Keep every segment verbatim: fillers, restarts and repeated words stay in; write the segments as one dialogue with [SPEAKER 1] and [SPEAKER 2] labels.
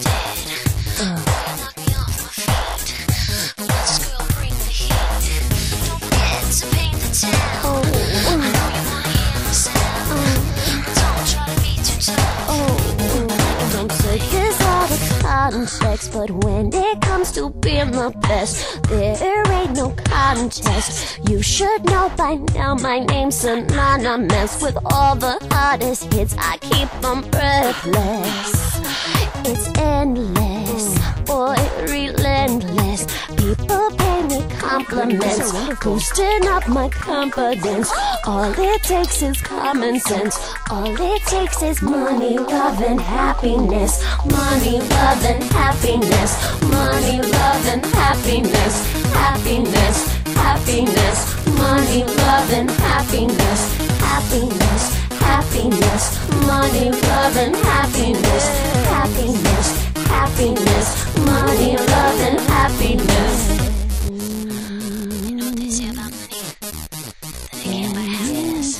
[SPEAKER 1] Context, but when it comes to being the best, there ain't no contest. You should know by now my name's synonymous with all the hottest hits. I keep them breathless. It's endless, boy, relentless. People pay me compliments, boosting up my confidence. All it takes is common sense. All it takes is money, love, and happiness. Money, love, and happiness. Money, love, and happiness. Happiness, happiness. Money, love, and happiness. Happiness, happiness. Money, love, and happiness. Happiness, happiness. Money, love, and happiness.
[SPEAKER 2] You know what they say about money? That they can't buy happiness.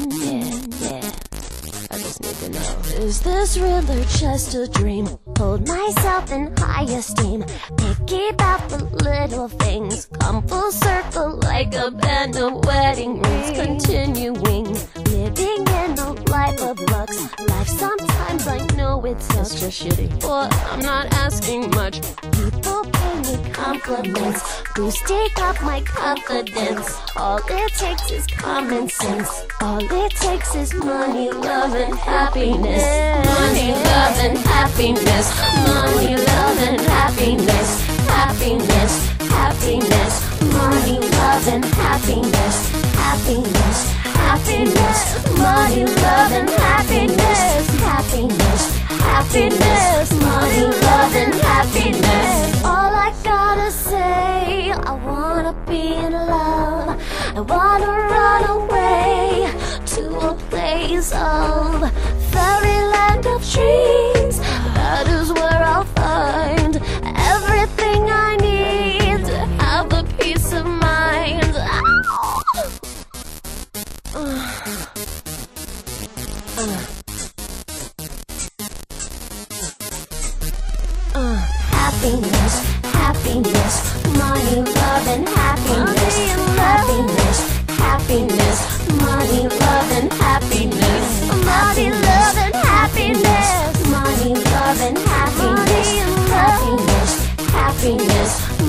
[SPEAKER 1] I just need to know, is this real or just a dream? Hold myself in high esteem, picky about the little things, come full circle like a band of wedding rings, continuing, living in a life of lux. Life sometimes I know it sucks, just shitty, but I'm not asking much. People pay me compliments, boosting up my confidence. All it takes is common sense. All it takes is money, love, and happiness. Money, love, and happiness. Money, love, and happiness. Happiness, happiness. Money, love, and happiness. Happiness, happiness. Money, love, and happiness. Happiness, happiness. Money, love, and happiness. All I gotta say, I wanna be in love. I wanna run away to a place of fairyland of dreams. That is where I'll find everything I need to have the peace of mind. Uh, uh, uh, happiness, happiness, money, love, and happiness. Happiness, happiness, money, love, and happiness. Money, love, and happiness. Money, love, and happiness. Happiness, happiness.